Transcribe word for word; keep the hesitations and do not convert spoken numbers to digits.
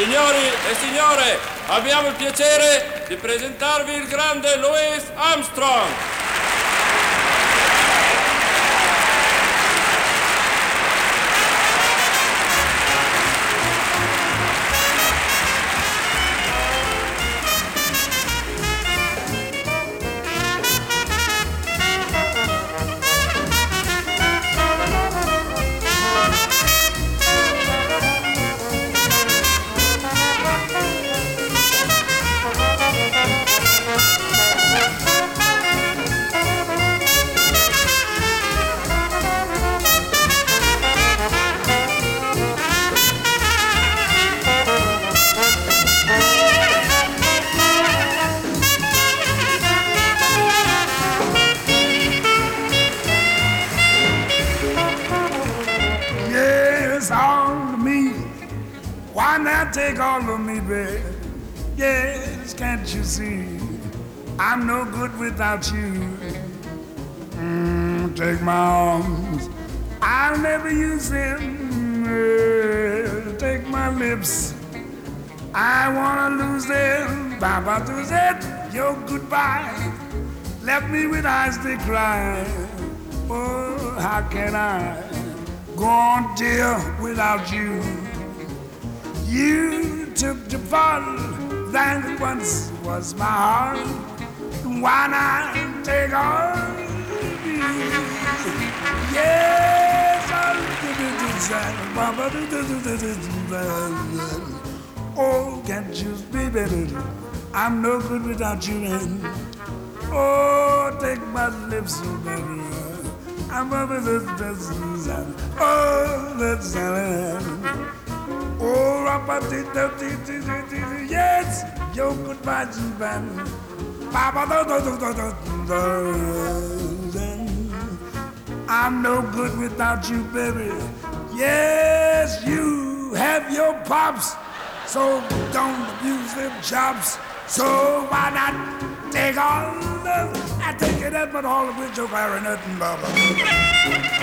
Signori e signore, abbiamo il piacere di presentarvi il grande Louis Armstrong. Why not take all of me, babe? Yes, can't you see? I'm no good without you. Mm, take my arms, I'll never use them. Uh, take my lips, I wanna lose them. Baba to that, your goodbye left me with eyes that cry. Oh, how can I go on, dear, without you? You took the fall that once was my heart. Why not take all of you? Yes, I'll oh, can't you be better? I'm no good without you, man. Oh, take my lips, oh, baby. I'm over the oh, that's oh, yes, your goodbye, man. I'm no good without you, baby. Yes, you have your pops, so don't abuse them chops. So why not take all of, I take it up, but all of which your clarinet and blah, blah, blah.